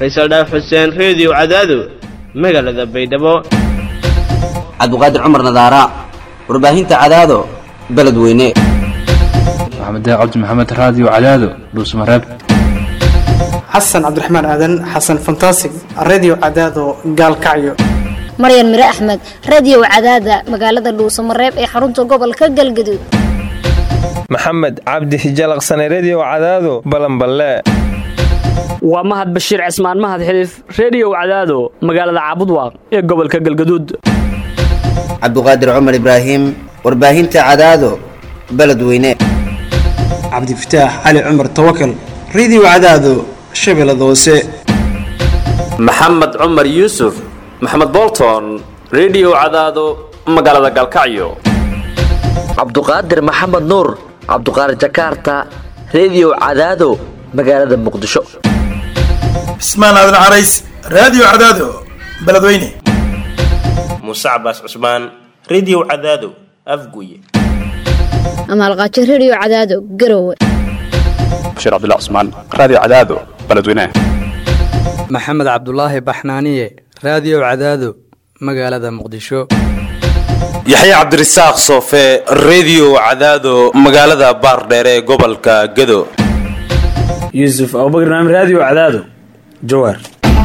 Faysal Dhaaf Xuseen Radio Cadaado magaalada Baydhabo Cabduqaadir Cumar Nadaara warbaahinta Cadaado beledweyne Maxamed Cabdi Maxamed Radio Cadaado Dhuusmareeb Xasan Cabdiraxmaan Aadan Xasan Fantastic Radio Cadaado Gaalkacyo Maryan Mira Ahmed Radio Cadaada magaalada Dhuusmareeb ee xarunta gobolka Galgaduud Maxamed Cabdi Hijalaqsane Radio Cadaado Balanballe waa Mahad Bashiir Cismaan Mahad Xiliif Radio Cadaado magaalada Caabudwaaq ee gobolka Galgaduud Cabduqaadir Cumar Ibraahim warbaahinta Cadaado beledweyne Cabdi Fataax Ali Cumar Tawakkal Radio Cadaado Shabeellada Hoose Maxamed Cumar Yuusuf Maxamed Bolton Radio Cadaado magaalada Galkacyo Cabduqaadir Maxamed Nuur Cabduqaadir Jakarta Radio Cadaado magaalada Muqdisho Ismaan Aadan Carays Radio Cadaado beledweyne Musa Abbas Usman Radio Cadaado Afguye Amal Qaaji Radio Cadaado Garowe Bashir Abdullah Usman Radio Cadaado beledweyne Maxamed Cabdullaahi Baxnaaniye Radio Cadaado magaalada Muqdisho Yaxya Cabdirasaaq Soofe Radio Cadaado magaalada Baardheer ee gobolka Gado Yusuf Abubakar Naam Radio Cadaado Jowhar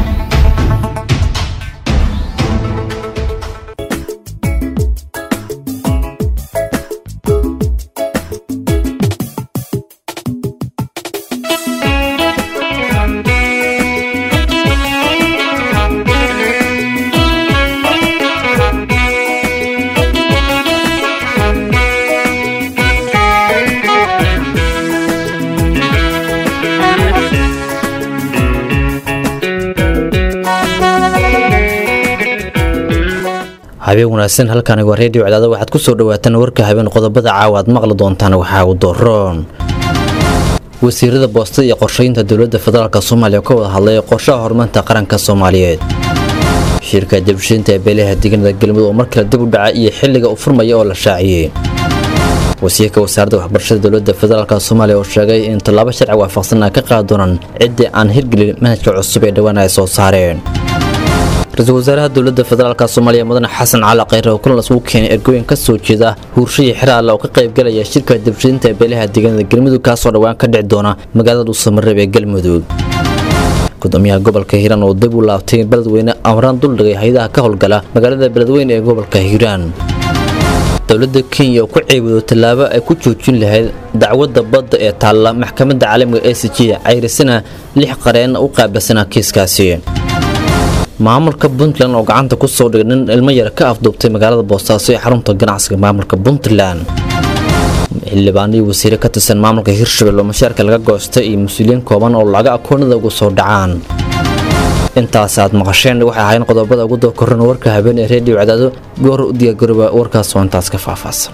habeen wanaagsan halkan waa Radio Cadaado waxaad ku soo dhawaataan warka habeen qodobada caawa aad maqli doontaan waxa uu dooron wasiirada boostada iyo qorsheynta dawladda federaalka Soomaaliya ka wada hadlay qorshaha horumarinta qaranka Soomaaliyeed shirkadda dibshinta ee beelaha deegaanada galmudug oo markale dib u dhacay iyo xilliga uu furmayo oo la shaaciyay wasiirka wasaaradda waxbarashada dawladda federaalka Soomaaliya oo sheegay in talaabo sharci waafaqsan ay ka qaadi doonaan cidii aan hirgelin manhajka cusub ee dhawaan ay soo saareen رئيس وزراء الدولة الفدرالية الصومالية مدن حسن على قيره وكل مسؤول كان إرجوين كسر جدا هورشي حرا لو كقيب قال يا شركة دبشين تبلها دجان الجلمدو كسر وان كدع دونا مجال الصمر بالجلمدو قدامي قبل كهيران وضب ولا تين بلد وين أمران دول هيدا كهول قلا مجال البلد وين قبل كهيران دولة كينيا وكعيب وتلابة كوتشوتشين لهذا دعوة ضبط تعلم محكمة العالم ACG عيرسنا لحقرين وقابل سنة كيس كاسين maamulka Puntland oo gacanta ku soo dhigay ilmo yar ka afduubtay magaalada Boosaaso ee xarunta ganacsiga maamulka Puntland xildhibaanadii wasiir ka tirsan maamulka Hirshabelle oo mushaarka laga goostay iyo mas'uuliyiin kooban oo laga akoonada ugu soo dhacaan intaas aad maqasheen waxa ahayn qodobada ugu dooran warka habeen ee Radio Cadaado goor u diyaar garooba warkaas oo intaas ka faahfaahsan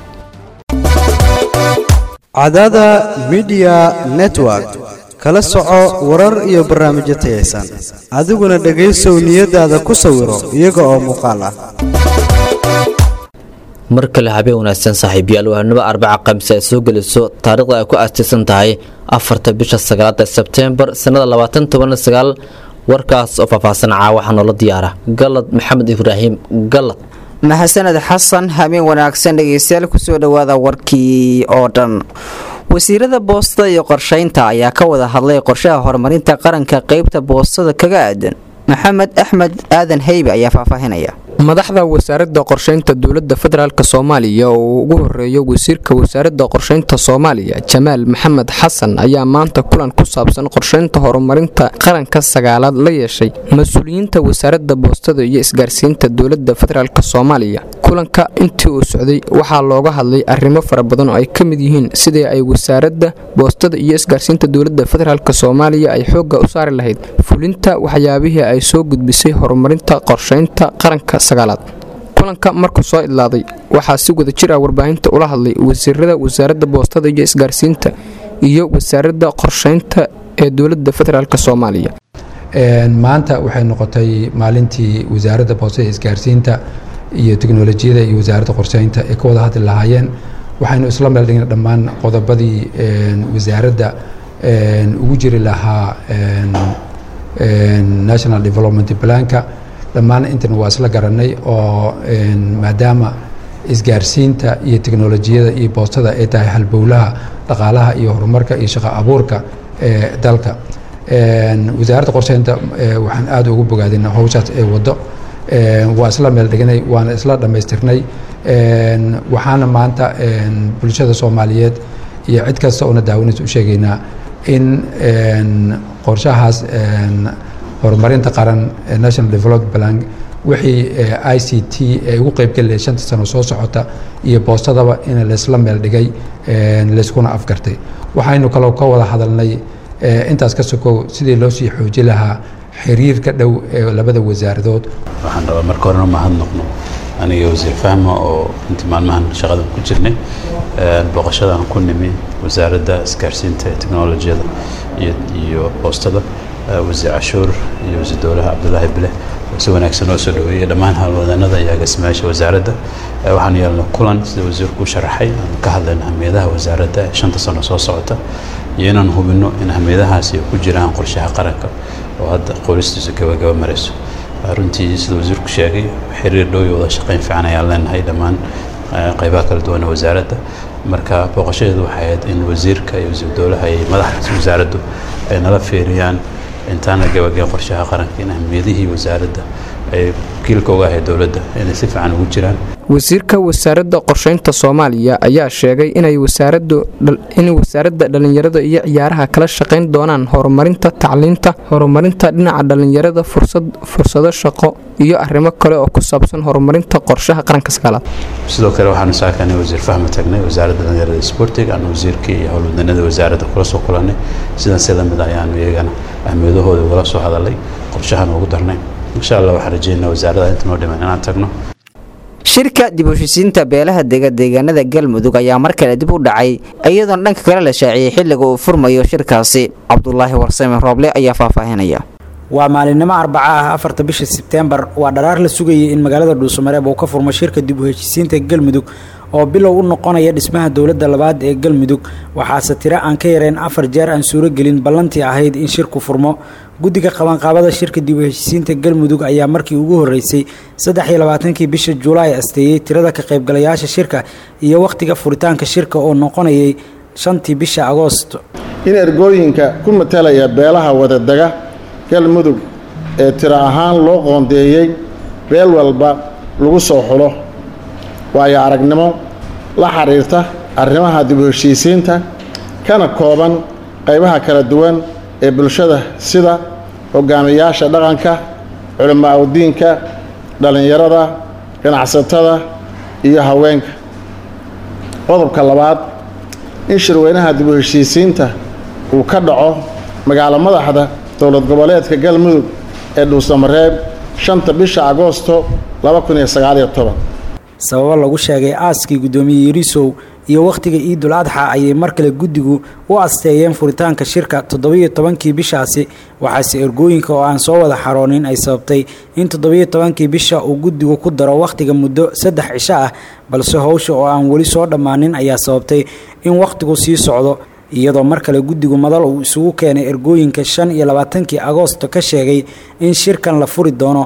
Cadaada Media Network kala soco warar iyo barnaamijyo tayeysan adiguna dhageysow niyadaada ku sawiro iyaga oo muuqaal ah markale habeen wanaagsan saaxiibayaal waanaba 4 Khamiis ay soo galiso taariikhda ay ku aastaysan tahay 4 bisha 9 September sanada 2019 warkaas oo faahfaahsan waxaan la diyaara galad Maxamed Ibraahim galad mahadsanid xasan habeen wanaagsan dhageystayaal ku soo dhawaada warkii oo dhan wasiirada boostada iyo qorsheynta ayaa ka wada hadlay qorshaha horumarinta qaranka qaybta boostada kaga aadan Maxamed Axmed Aadan Haybe ayaa faahfaahinaya madaxda wasaaradda qorsheynta dawladda federaalka Soomaaliya oo ugu horeeyo wasiirka wasaaradda qorsheynta Soomaaliya Jamaal Maxamed Xasan ayaa maanta kulan ku saabsan qorsheynta horumarinta qaranka sagaalaad la yeeshay mas'uuliyiinta wasaaradda boostada iyo isgaarsiinta dawladda federaalka Soomaaliya kulanka intii uu socday waxaa looga hadlay arrimo fara badan oo ay ka mid yihiin sidii ay wasaaradda boostada iyo isgaarsiinta dawladda federaalka Soomaaliya ay xoogga u saari lahayd fulinta waxyaabihii ay soo gudbisay horumarinta qorsheynta qaranka sagaalaad kulanka markuu soo idlaaday waxaa si wada jir ah warbaahinta ula hadlay wasiirada wasaaradda boostada iyo isgaarsiinta iyo wasaaradda qorsheynta ee dawladda federaalka Soomaaliya maanta waxay noqotay maalintii wasaaradda boostada iyo isgaarsiinta iyo tiknoolajiyada iyo wasaaradda qorsheynta ee ka wada hadli lahaayeen waxaynu isla meel dhignay dhammaan qodobadii wasaaradda ugu jiri lahaa national development planka dhammaan intana waa isla garanay oo maadaama isgaarsiinta iyo teknolojiyada iyo boostada ay tahay halbowlaha dhaqaalaha iyo horumarka iyo shaqo abuurka ee dalka wasaaradda qorsheynta waxaan aad ugu bogaadina howshaas ee wado waa isla meel dhiganay waana isla dhammaystirnay waxaana maanta bulshada soomaaliyeed iyo cid kasta oona daawanaysa u sheegaynaa in qorshahaas horumarinta qaran national development plan wixii ICT ay ugu qaybgelaya 5 sano soo socota iyo boostadaba in laysla meel dhigay layskuna afgartay waxaynu kaloo ka wada hadalnay intaas ka sokow sidii loo sii xoojin lahaa xiriirka dhow ee labada wasaaradood waxaan rabaa marka horena mahadnaqno aniga wasiir fahma oo intii maalmahan shaqada ku jirnay booqashadan ku nimi wasaaradda isgaarsiinta ee teknolojiyada iyo boostada wasiir cashuur iyo wasiir dowlaha cabdullaahi bile si wanaagsan oo soo dhaweeyay dhammaan hawlwadanada iyo agaasimayaasha wasaaradda waxaan yeelnay kulan sida wasiirku u sharaxay aan ka hadlayna ahmiyadaha wasaaradda 5 sano soo socota iyo inaan hubino in ahmiyadahaasi ay ku jiraan qorshaha qaranka oo hadda qoystiisa gabagaba marayso runtii sida wasiirku sheegay xiriir dhow iyo wada shaqayn fiican ayaan leenahay dhammaan qaybaha kala duwan ee wasaaradda marka booqashadeedu waxay ahayd in wasiirka iyo wasiir dowlaha iyo madaxda wasaaraddu ay nala fiiriyaan intaana gabagaba qorshaha qaranka in ahmiyadihii wasaaradda ay kiilka uga ahayd dowladda inay si fiican ugu jiraan wasiirka wasaaradda qorsheynta Soomaaliya ayaa sheegay inay wasaaradda dhalinyarada iyo ciyaaraha kala shaqeyn doonaan horumarinta tacliinta horumarinta dhinaca dhalinyarada fursado shaqo iyo arrimo kale oo ku saabsan horumarinta qorshaha qaranka sagaalaad sidoo kale waxaan saakanay wasiir fahma tagnay wasaaradda dhalinyarada sportiga aan wasiirka iyo howlwadanada wasaaradda kula soo kulanay sidan sida mid ayaan iyagana ahmiyadahooda uga soo hadalay qorshahan ugu darnay insha Allah waxaan rajaynayaa wasaaradda inta noo dhiman inaan tagno shirka dib u heshiisiinta beelaha deegaanada galmudug ayaa mar kale dib u dhacay iyadoo dhanka kale la shaaciyay xilliga uu furmayo shirkaasi cabdullaahi warsame rooble ayaa faahfaahinaya waa maalinimo arbaca ah 4 bisha September waa dharaar la sugayay in magaalada Dhuusamareeb uu ka furmo shirka dib u heshiisiinta galmudug oo bilow u noqonaya dhismaha dawladda labaad ee galmudug waxaase tiro aan ka yareen 4 jeer aan suuro gelin ballantii ahayd in shirku furmo guddiga qabanqaabada shirka dib u heshiisiinta galmudug ayaa markii ugu horeysay 23 bisha Juulaay asteeyay tirada ka qaybgalayaasha shirka iyo waqtiga furitaanka shirka oo noqonayay 5 bisha Agoosto in ergooyinka ku matalaya beelaha wadadaga galmudug ee tiro ahaan loo qoondeeyay beel walba lagu soo xulo waayo aragnimo la xiriirta arrimaha dib u heshiisiinta kana kooban qaybaha kala duwan ee bulshada sida hogaamiyaasha dhaqanka culimada diinka dhalinyarada ganacsatada iyo haweenka qodobka labaad in shirweynaha dib u heshiisiinta uu ka dhaco magaalo madaxda dowlad goboleedka galmudug ee Dhuusamareeb 5 bisha Agoosto 2019 sabab lagu sheegay aaskii gudoomiye Yirisow iyo waqtiga Ciidul Adha ayay markale guddigu u asteeyeen furitaanka shirka 17 bishaasi waxaase ergooyinka oo aan soo wada xaroonin ay sababtay in 17 bisha uu guddigu ku daro waqtiga muddo 3 cisho ah balse hawsha oo aan wali soo dhamaanin ayaa sababtay in waqtigu sii socdo iyadoo markale guddigu madal uu isugu keenay ergooyinka 25 Agoosto ka sheegay in shirkan la furi doono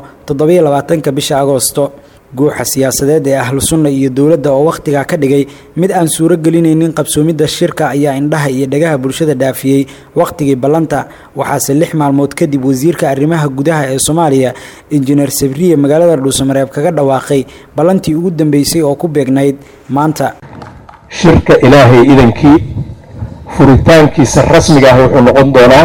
27 bisha Agoosto guuxa siyaasadeed ee ahlu sunna iyo dawladda oo waqtiga ka dhigay mid aan suuro gelinaynin qabsoomidda shirka ayaa indhaha iyo dhagaha bulshada dhaafiyay waqtigii ballanta waxaase 6 maalmood kadib wasiirka arrimaha gudaha ee Soomaaliya injineer Sabriye magaalada Dhuusamareeb kaga dhawaaqay ballantii ugu dambeysay oo ku beegnayd maanta shirka ilaahay idankii furitaankiisa rasmiga ah wuxuu noqon doonaa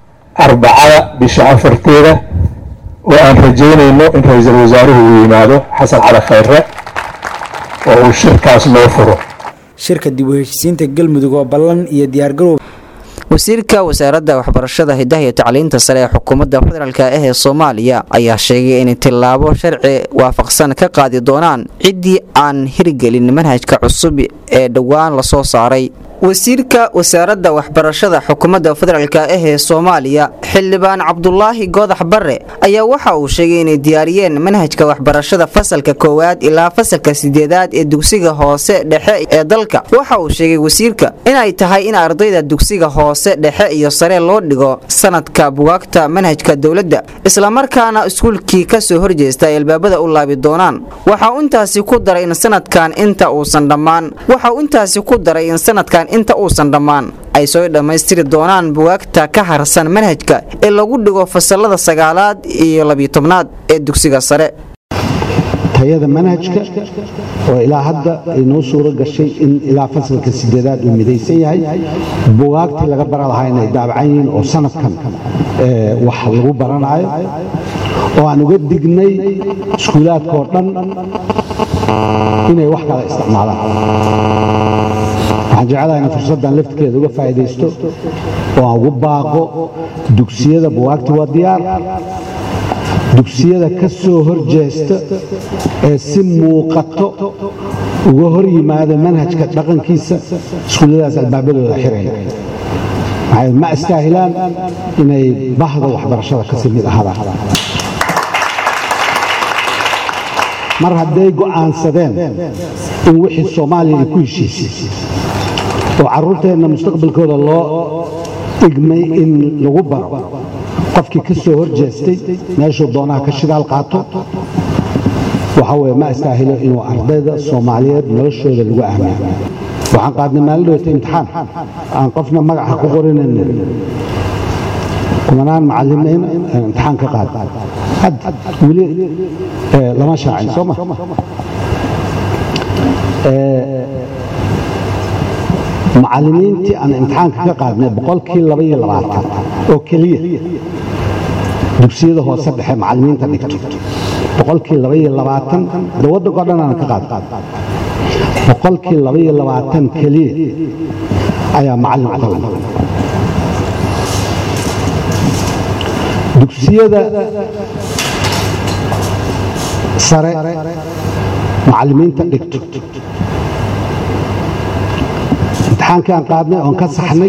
4 bisha 4 oo aan rajaynayno in ra'iisul wasaaruhu uu yimaado xasan cali khayre oo uu shirkaas noo furo shirka dib u heshiisiinta galmudug oo ballan iyo diyaar garow wasiirka wasaaradda waxbarashada hidaha iyo tacliinta sare ee xukuumadda federaalka ah ee Soomaaliya ayaa sheegay in tilaabo sharci waafaqsan ka qaadi doonaan cidii aan hirgelin manhajka cusub ee dhawaan la soo saaray wasiirka wasaaradda waxbarashada xukuumadda federaalk ee Soomaaliya xildhibaan Cabdulaahi Goodax Barre ayaa waxa uu sheegay inay diyaariyeen manhajka waxbarashada fasalka koowaad ilaa fasalka 8aad ee dugsiga hoose dhexe ee dalka. Waxa uu sheegay wasiirka inay tahay in ardayda dugsiga hoose dhexe iyo sare loo dhigo sanadka buugaagta manhajka dawladda isla markaana iskuulkii ka soo horjeesta albaabada u laabi doonaan. Waxa uu intaasi ku daray in sanadkan inta uusan dhammaan ay soo dhamaystiri doonaan buugaagta ka harsan manhajka ee lagu dhigo fasalada 9aad iyo 12aad ee dugsiga sare. tayada manhajka oo ilaa hadda ay noo suuro gashay in ilaa fasalka 8aad uu midaysan yahay buugaagtii laga baran lahaa inay daabacan yihiin oo sanadkan wax lagu baranayo oo aan uga dignay iskuulaadka oo dhan inay wax kala isticmaalaan. waxaan jecelahay in fursaddan lafteeda uga faa'iidaysto oo aan ugu baaqo dugsiyada buugaagta waa diyaar. dugsiyada ka soo horjeesta ee si muuqato uga hor yimaada manhajka dhaqankiisa iskuulladaas albaabadooda xiraya ma istaahilaan inay bahda waxbarashada ka mid ahaadaan. mar hadday go'aansadeen in wixii Soomaaliya ku heshiisay oo carruurteenna mustaqbalkooda loo igmay in lagu baro qofkii ka soo horjeestay meeshuu doonaha ka shidaal qaato waxa weeye ma istaahilo inuu ardayda Soomaaliyeed noloshooda lagu ahmiyo. waxaan qaadnay maalin dhawta imtixaan aan qofna magaca ku qorinayn kumanaan macallimiin imtixaan ka qaad weli lama shaacin soo ma macallimiintii aan imtixaanka ka qaadnay 22% oo keliya dugsiyada hoose dhexe macallimiinta dhigto 22% dawladda go'aan aan ka qaad 22% keliya ayaa macallin qaban. dugsiyada sare macallimiinta dhigto imtixaankaan qaadnay oon ka saxnay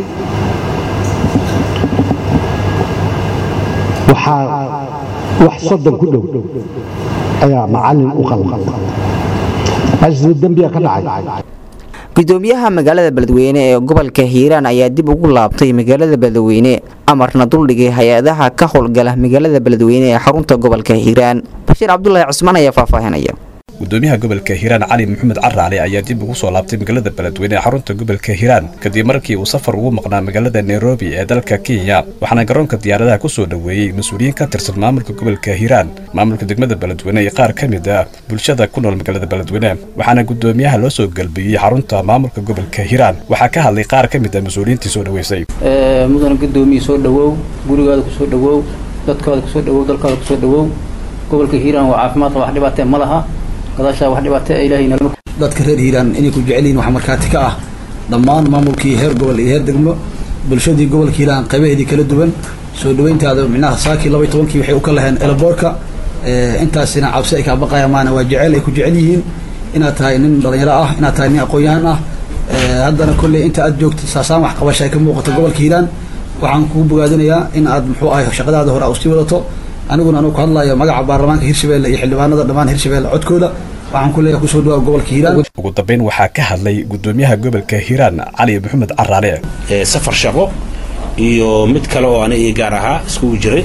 waxaa wax 30 ku dhow ayaa macallin u qalma. meesha dambiga ka dhacay gudoomiyaha magaalada Beledweyne ee gobolka Hiiraan ayaa dib ugu laabtay magaalada Beledweyne amarna duldhigay hay'adaha ka howlgala magaalada Beledweyne ee xarunta gobolka Hiiraan. Bashiir Cabdullaahi Cusmaan ayaa faahfaahinaya. gudoomiyaha gobolka Hiiraan Cali Maxamed Caraale ayaa dib ugu soo laabtay magaalada Beledweyne ee xarunta gobolka Hiiraan kadib markii uu safar ugu maqnaa magaalada Nairobi ee dalka Kenya. waxaana garoonka diyaaradaha ku soo dhaweeyay mas'uuliyiin ka tirsan maamulka gobolka Hiiraan, maamulka degmada Beledweyne iyo qaar ka mid ah bulshada ku nool magaalada Beledweyne. waxaana gudoomiyaha loo soo galbiyay xarunta maamulka gobolka Hiiraan. waxaa ka hadlay qaar ka mid ah mas'uuliyiintii soo dhaweysay. mudane gudoomiye soo dhawow, gurigaada ku soo dhawow, dadkaada ku soo dhawow, dalkaada ku soo dhawow. gobolka Hiiraan waa caafimaad wax dhibaato ma laha. gadaasha wax dhibaato Ilaahayna dadka reer Hiiraan inay ku jeceliin wax markaati ka ah dhammaan maamulkii heer gobol iyo heer degmo bulshadii gobolka Hiiraan qaybaheedii kala duwan soo dhaweyntaada micnaha saaki 12kii waxay u kala laheen elboorka intaasina cabsi ay ka baqayaan maana waa jecel ay ku jecel yihiin inaad tahay nin dhalinyaro ah, inaad tahay nin aqoon-yahan ah. haddana kulli inta aad joogto saasaan wax qabashay ka muuqato gobolka Hiiraan waxaan kugu bogaadinayaa in aad muxuu ahay shaqadaada hore u sii wadato. aniguna ku hadlayo magaca baarlamaanka Hirshabeelle iyo xildhibaanada dhammaan Hirshabeelle codkooda waxaan ku leeyahay ku soo dhawaad gobolka Hiiraan. ugu dambeyn waxaa ka hadlay gudoomiyaha gobolka Hiiraan Cali Maxamed Caraale. safar shaqo iyo mid kale oo aniga gaar ahaa isku jiray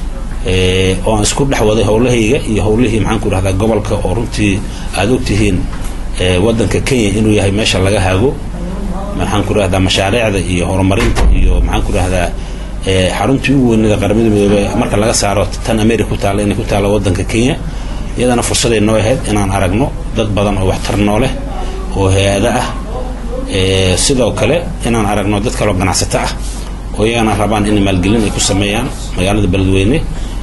oo aan isku dhaxwaday howlahayga iyo howlihii maxaan ku rahdaa gobolka oo runtii aad ogtihiin wadanka Kenya inuu yahay meesha laga haago maxaan ku rahdaa mashaariicda iyo horumarinta iyo maxaan ku rahdaa xaruntii ugu weynada qaramada midoobay marka laga saaro tan America ku taala in ku taala wadanka Kenya. iyadana fursad ay noo ahayd inaan aragno dad badan oo waxtar noole oo hay'ada ah sidoo kale inaan aragno dad kale oo ganacsato ah oo iyagana rabaan in maalgelin ay ku sameeyaan magaalada Beledweyne.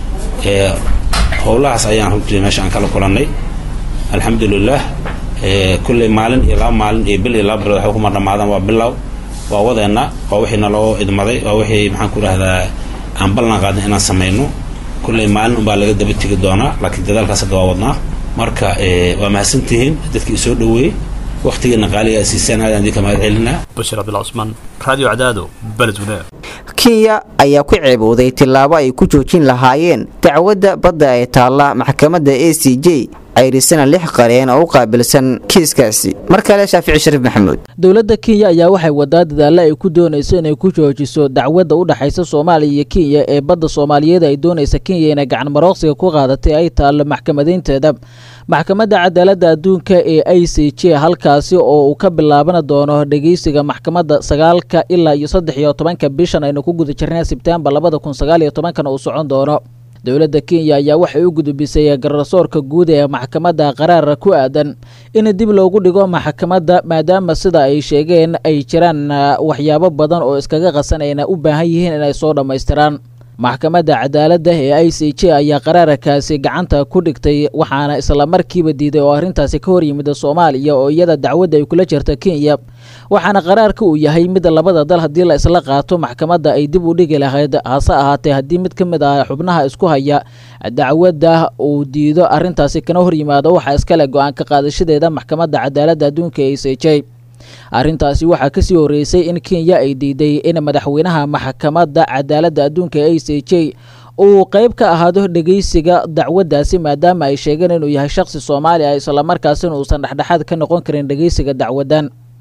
howlahaas ayaan runtii meesha aan kala kulannay alxamdulillah. kulley maalin iyo laba maalin iyo bil iyo laba bilood waxa kuma dhamaadaan waa bilow waa wadeena waa wixii naloo idmaday waa wixii maxaan ku rahdaa aan ballan qaadnay inaan sameeyno. kulley maalin unbaa laga daba tegi doonaa laakiin dadaalkaas hadda waa wadnaa. marka waa mahadsantihiin dadkii soo dhaweeyey waqtigeena qaaliga siisaan aadaan idinka mahad celinaa. bashir cabdilla cusmaan radio cadaado beledweyne. kenya ayaa ku ceebooday tilaabo ay ku joojin lahaayeen dacwadda badda ee taalla maxkamadda ACJ ayrisana 6 qareen oo u qaabilsan kiiskaasi. mar kale Shaafici Shariif Maxamuud. dowladda Kenya ayaa waxay wadaa dadaal ay ku doonayso inay ku joojiso dacwadda u dhaxaysa Soomaaliya iyo Kenya ee badda Soomaaliyeed ay doonayso Kenya inay gacan marooqsiga ku qaadatay ay taal maxkamadeynteeda. maxkamadda cadaaladda adduunka ee ICJ halkaasi oo uu ka bilaaban doono dhageysiga maxkamadda 9 ilaa 13 bishan aynu ku guda jirnay Sebtembar 2019 uu socon doono. dowladda Kenya ayaa waxay u gudbisay garsoorka guud ee maxkamadda qaraar ku aadan in dib loogu dhigo maxkamadda maadaama sida ay sheegeen ay jiraan waxyaabo badan oo iskaga qasanayna u baahan yihiin inay soo dhameystiraan. maxkamadda cadaaladda ee ICJ ayaa qaraarkaasi gacanta ku dhigtay waxaana isla markiiba diiday oo arrintaasi ka hor yimid Soomaaliya oo iyada dacwad ay kula jirta Kenya. waxaana qaraarka uu yahay mid labada dal hadii la isla qaato maxkamadda ay dib u dhigi lahayd hase ahaatee hadii mid kamid ah xubnaha isku haya dacwadda uu diido arrintaasi kana hor yimaado waxa iska leh go'aan ka qaadashadeeda maxkamadda cadaaladda adduunka ee ICJ. arrintaasi waxaa ka sii horeysay in Kenya ay diiday in madaxweynaha maxkamadda cadaaladda adduunka ee ICJ uu qayb ka ahaado dhageysiga dacwaddaasi maadaama ay sheegeen inuu yahay shakhsi Soomaali ah isla markaasina uusan dhexdhexaad ka noqon karin dhageysiga dacwaddan.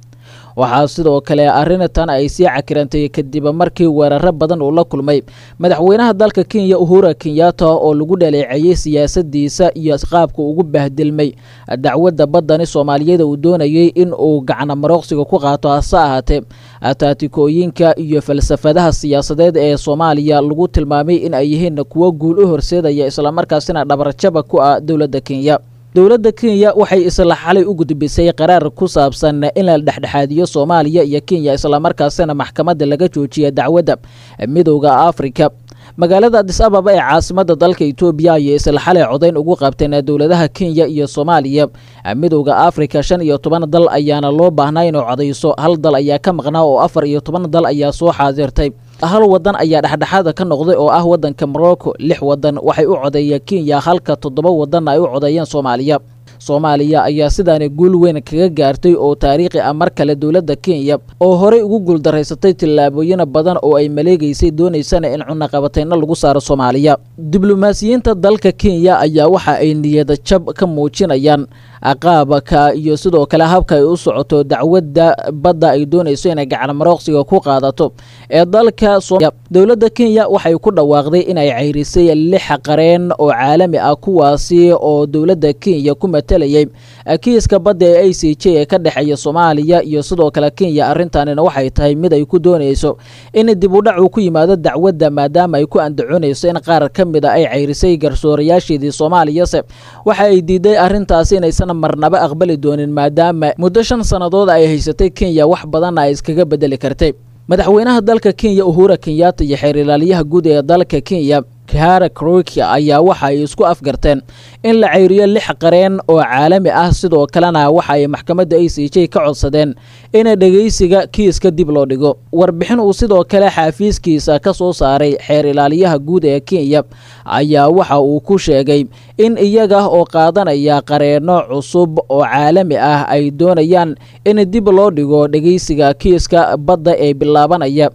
waxaa sidoo kale arrintan ay sii cakirantay kadib markii weeraro badan uu la kulmay madaxweynaha dalka Kenya Uhuru Kenyatta oo lagu dhaleeceeyay siyaasadiisa iyo qaabka ugu bahdilmay dacwadda badani Soomaaliyeed uu doonayay in uu gacan marooqsiga ku qaato hase ahaatee ataatikooyinka iyo falsafadaha siyaasadeed ee Soomaaliya lagu tilmaamay in ay yihiin kuwa guul u horseedaya isla markaasina dhabarjaba ku ah dowladda Kenya. dowladda Kenya waxay isla xalay u gudbisay qaraar ku saabsan in la dhexdhexaadiyo Soomaaliya iyo Kenya isla markaasina maxkamadda laga joojiyo dacwadda midowga Afrika. magaalada Addis Ababa ee caasimadda dalka Itoobiya ayaa isla xalay codayn ugu qabteen dowladaha Kenya iyo Soomaaliya. midowga Afrika 15 dal ayaana loo baahnaa inuu codayso, hal dal ayaa ka maqnaa oo 14 dal ayaa soo xaadirtay. hal wadan ayaa dhexdhexaad ka noqday oo ah wadanka Morocco. 6 wadan waxay u codeeyeen Kenya halka 7 wadan ay u codeeyeen Soomaaliya. Soomaaliya ayaa sidaani guul weyn kaga gaartay oo taariikhi ah mar kale dowladda Kenya oo horey ugu guul daraysatay tillaabooyin badan oo ay maleegaysay doonaysana in cunaqabatayna lagu saaro Soomaaliya. diblomaasiyiinta dalka Kenya ayaa waxa ay niyad jab ka muujinayaan qaabka iyo sidoo kale habka ay u socoto dacwadda badda ay doonayso inay gacan marooqsiga ku qaadato ee dalka Soomaaliya. dowladda Kenya waxay ku dhawaaqday inay ceyrisay 6 qareen oo caalami ah kuwaasi oo dowladda Kenya ku matalayay kiiska badda ee ICJ ee ka dhaxeeya Soomaaliya iyo sidoo kale Kenya. arrintanina waxay tahay mid ay ku doonayso in dib u dhac ku yimaado dacwadda maadaama ay ku andacoonayso in qaar ka mid ah ay ceyrisay garsoorayaashii Soomaaliya waxa ay diiday arrintaasi inaysan marnaba aqbali doonin maadaama muddo 5 sanadood ay haysatay Kenya wax badan ay iskaga bedeli kartay. madaxweynaha dalka Kenya Uhuru Kenyatta iyo xeer ilaaliyaha guud ee dalka Kenya Kihara Kariuki ayaa waxa ay isku afgarteen in la ceyriyo 6 qareen oo caalami ah sidoo kalena waxa ay maxkamadda ICJ ka codsadeen in dhageysiga kiiska dib loo dhigo. warbixin uu sidoo kale xafiiskiisa ka soo saaray xeer ilaaliyaha guud ee Kenya ayaa waxa uu ku sheegay in iyaga oo qaadanaya qareeno cusub oo caalami ah ay doonayaan in dib loo dhigo dhageysiga kiiska badda ee bilaabanaya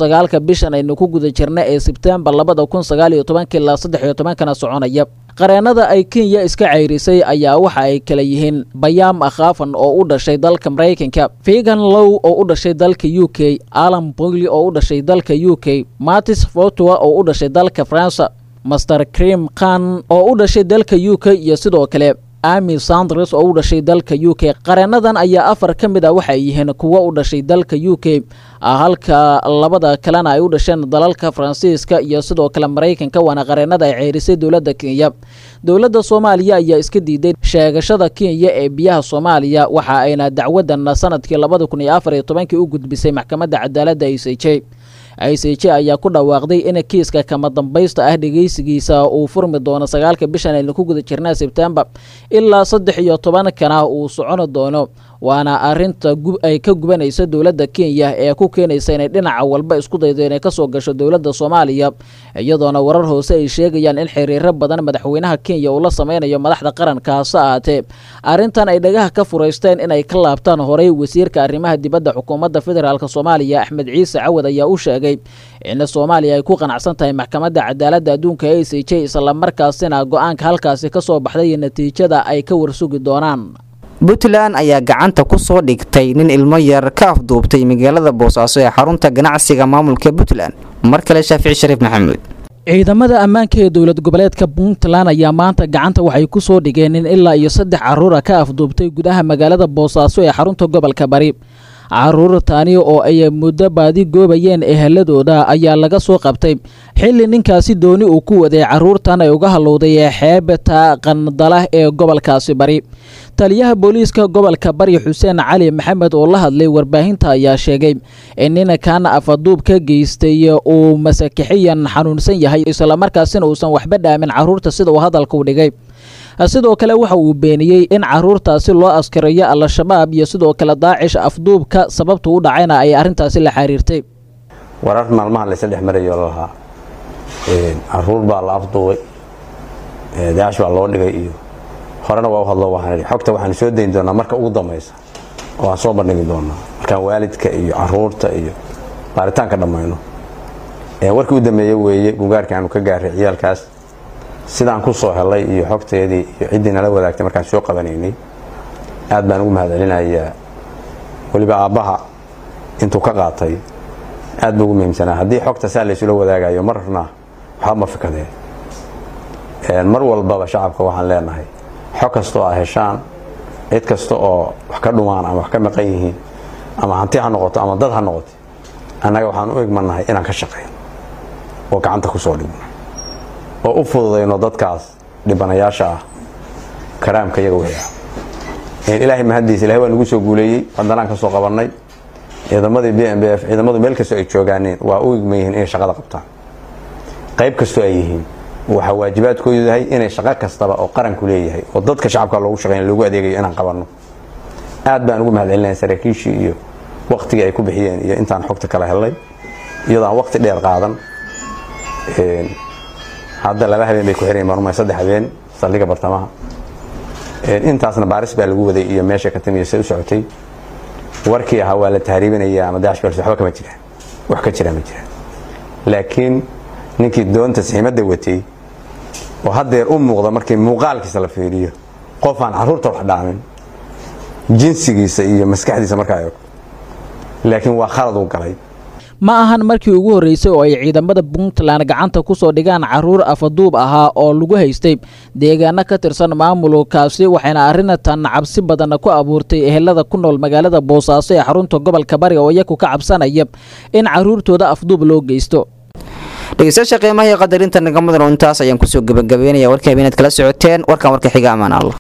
9 bishan aynu ku guda jirnay ee Sebtembar 2019 ilaa 13 soconaya. qareenada ay Kenya iska ceyrisay ayaa waxa ay kala yihiin Bayam Akhafan oo u dhashay dalka Mareykanka, Fagan Low oo u dhashay dalka UK, Alan Bogley oo u dhashay dalka UK, Matis Fotua oo u dhashay dalka France, Master Cream Khan oo u dhashay dalka UK iyo sidoo kale Amy Sanders oo u dhashay dalka UK. qareenadan ayaa 4 ka mid ah waxay yihiin kuwa u dhashay dalka UK halka labada kalena ay u dhasheen dalalka Faransiiska iyo sidoo kale Mareykanka. waana qareenada ay ceyrisay dowladda Kenya. dowladda Soomaaliya ayaa iska diiday sheegashada Kenya ee biyaha Soomaaliya waxa ayna dacwadan sanadkii 2014 u gudbisay maxkamadda cadaaladda ICJ. ICJ ayaa ku dhawaaqday in kiiska kama dambaysta ah dhageysigiisa uu furmi doono 9 bishan ee ku guda jirnaa Sebtembar ilaa 13 kana uu socon doono waana arinta ay ka gubanaysa dowladda Kenya ee ku keenaysa inay dhinaca walba isku daydo inay ka soo gasho dowladda Soomaaliya iyadoona warar hoose ay sheegayaan in xiriiro badan madaxweynaha Kenya uu la sameynayo madaxda qarankaas ahaatee arintan ay dhagaha ka fureysteen inay ka laabtaan horay wasiirka arrimaha dibadda xukuumadda federaalka Soomaaliya Axmed Ciise Cawad ayaa u sheegay in Soomaaliya ay ku qanacsan tahay maxkamadda cadaaladda adduunka ee ICJ isla markaasina go'aanka halkaasi ka soo baxday natiijada ay ka warsugi doonaan. Puntland ayaa gacanta ku soo dhigtay nin ilmo yar ka afduubtay magaalada Boosaaso ee xarunta ganacsiga maamulka Puntland. Mar kale Shaafici Shariif Maxamed. ciidamada ammaanka ee dowlad goboleedka Puntland ayaa maanta gacanta waxay ku soo dhigeen in ilaa iyo 3 caruur ka afduubtay gudaha magaalada Boosaaso ee xarunta gobolka Bari. caruurtaani oo ay muddo baadi goobayeen eheladooda ayaa laga soo qabtay xilli ninkaasi dooni uu ku waday caruurtan ay uga halowday xeebta Qandala ee gobolkaasi Bari. taliyaha booliiska gobolka Bari Xuseen Cali Maxamed oo la hadlay warbaahinta ayaa sheegay in ninkan afduub ka geystay uu masakixiyan xanuunsan yahay isla markaasina uusan waxba dhaamin caruurta sida uu hadalka u dhigay. sidoo kale waxa uu beeniyay in caruurtaasi loo askarayo al-shabaab iyo sidoo kale daacish afduubka sababtu u dhacayna ay arintaasi la xiriirtay. warar maalmaha la saddex marayo laha caruur baa la afduubay daacish baa loo dhigay iyo horena waa u hadlo waxaan xogta waxaan soo deyn doonaa marka ugu dambaysa oo aan soo bandhigi doonaa markaan waalidka iyo caruurta iyo baaritaanka dhamayno warkii u dambeeyay weeye gungaarkii aanu ka gaaray ciyaalkaas sidaan ku soo helay iyo xogteedii iyo ciidii nala wadaagtay markaan soo qabanaynay aad baan ugu mahadcelinayaa waliba aabaha intuu ka qaatay aad buu ugu muhiimsanaa haddii xogta saa la isula wadaagayo marna waxa ma fikadeen mar walba shacabka waxaan leenahay xog kasta oo heshaan cid kasta oo wax ka dhumaan ama wax ka maqan yihiin ama hanti ha noqoto ama dad ha noqoto annaga waxaan u egmanahay inaan ka shaqeyno oo gacanta ku soo dhigno oo u fududayno dadkaas dhibanayaasha ah karaamka iyaga weeyaa ilaahay mahadiisa ilaahay waa nagu soo guuleeyay haddana ka soo qabanay ciidamadii BNBF ciidamadu meel kasta ay joogaaneen waa u igmayeen inay shaqada qabtaan qayb kasta ay yihiin waxa waajibaadkoodu yahay inay shaqo kastaba oo qaranku leeyahay oo dadka shacabka loogu shaqeeyo loogu adeegayo inaan qabanno aad baan ugu mahadcelinayaa saraakiishii iyo waqtiga ay ku bixiyeen iyo intaan xogta kala helay iyadoo aan waqti dheer qaadan hadda 2 habeen bay ku xireen marmay 3 habeen saldhiga bartamaha intaasna baaris baa lagu waday iyo meesha ka timiyay soo socotay warkii ahaa waa la tahriibinayaa ama daash baa waxba kama jiraan wax ka jira ma jiraan laakiin ninkii doonta saxiimadda watay oo haddeer u muuqda markii muuqaalkiisa la fiiriyo qof aan caruurta wax dhaamin jinsigiisa iyo maskaxdiisa markaa eego laakiin waa khalad uu galay ma ahan markii ugu horeysay oo ay ciidamada Puntland gacanta ku soo dhigaan caruur afduub ahaa oo lagu haystay deegaano ka tirsan maamulkaasi waxayna arrintan cabsi badan ku abuurtay ehelada ku nool magaalada Boosaaso ee xarunta gobolka Bari oo iyagu ka cabsanaya in caruurtooda afduub loo geysto. dhegeystayaasha qiimaha iyo qadarinta naga mudan intaas ayaan ku soo gabagabeynayaa warka habeenaad kala socoteen warka xiga amaan Allah.